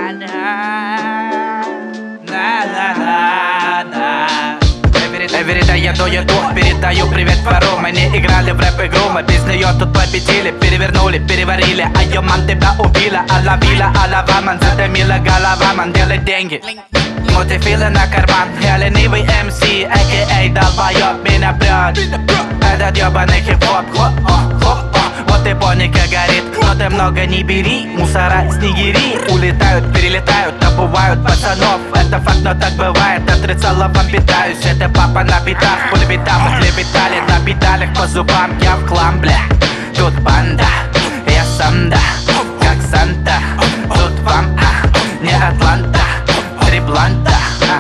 Эверидай я дуету, передаю привет двору. Мы не играли в рэп-игру, мы без нее тут победили. Перевернули, переварили, а ее ман тебя убила. Алавила, алаваман, затемила голова, ман делает деньги. Мультифилы на карман, я ленивый МС, а.к.а. долбоёб, меня прёт этот ёбаный хип-хоп, вот и поника горит. Но ты много не бери, мусора, снегири улетают, перелетают, добывают пацанов. Это факт, но так бывает, отрицала вам питаюсь. Это папа на битах, пулебитам отлепетали на педалях по зубам. Я в хлам, бля, тут банда, я сам, да, как Санта. Тут вам, не Атланта, три бланта,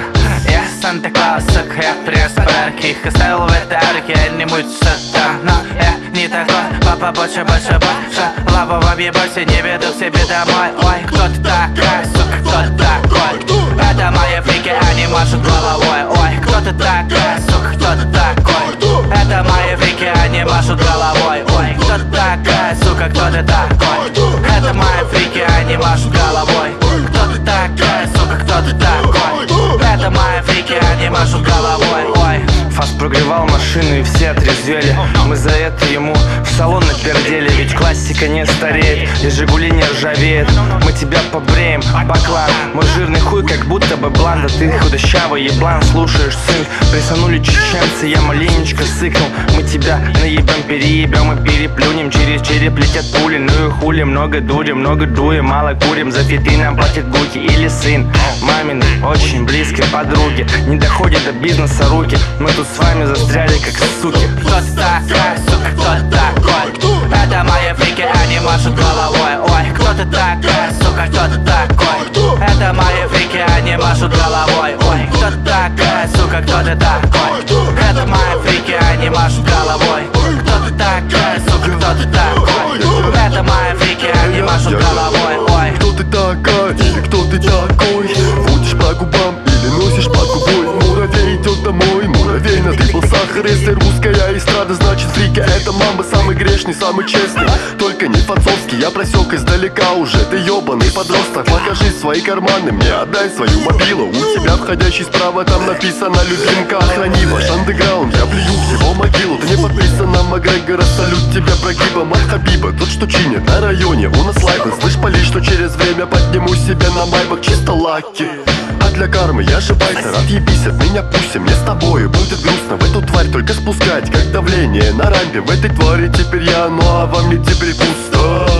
я Санта-Клаус, я пресс-парк. Их оставил в этой арке, я не мучился там. Но я не такой, папа больше, больше, больше. Лаву в объебосе, не веду к себе домой. Ой, кто ты такая, сука, кто ты такой? Это мои фрики, они машут головой. Ой, кто ты такая, сука, кто ты такой? Это мои фрики, они машут головой. Ой, кто ты такая, сука, кто ты такой? Это мои фрики, они машут головой. Кто ты такая, сука, кто ты такой? Это мои фрики, они машут головой. Ой. Фас прогревал машину и все отрезвели. Мы за это ему в салон напердели. Ведь классика не стареет и Жигули не ржавеет. Мы тебя побреем, баклан. Мой жирный хуй как будто бы бланда. Ты худощавый еблан, слушаешь сын. Присанули чеченцы, я маленечко сыкнул. Мы тебя наебем, переебем и переплюнем. Через череп летят пули, ну и хули. Много дури, много дуем, мало курим. За фиты нам платит Гуки или сын мамины очень близкой подруги. Не доходит до бизнеса руки. Мы тут с вами застряли как суки. Кто ты такая, сука, кто ты такой? Это мои фрики, они машут головой. Ой, кто ты такая, сука, кто ты такой? Это мои фрики, они машут головой. Ой, кто ты такая, сука, кто ты такой? Это мои фрики, они машут головой. Кто ты такая, сука, кто ты такой? Это мои фрики, они машут головой. Ой, кто ты такая или кто ты такой? Водишь по губам или носишь под губой? Муравей идет домой, муравей насыпал сахар. Если русская эстрада, значит фрики это мамба. Самый грешный, самый честный, только не фацовский. Я просек издалека уже, ты ебаный подросток. Покажи свои карманы, мне отдай свою мобилу. У тебя входящий справа, там написано любимка. Охрани ваш андеграунд, я плюю в его могилу. Ты не подписан на Макгрегора, салют тебя прогибом от Хабиба. Тот, что чинит на районе, у нас лайбы. Слышь, пали, что через время подниму себя на майбах. Чисто лаки. А для кармы я же байтер, отъебись от меня пусть, мне с тобой будет грустно в эту тварь только спускать, как давление на рампе. В этой твари теперь я, ну а во мне теперь пусто.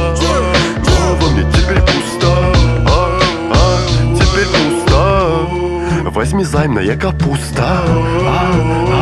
Ну а во мне теперь пусто. Теперь пусто. Возьми займ, я капуста.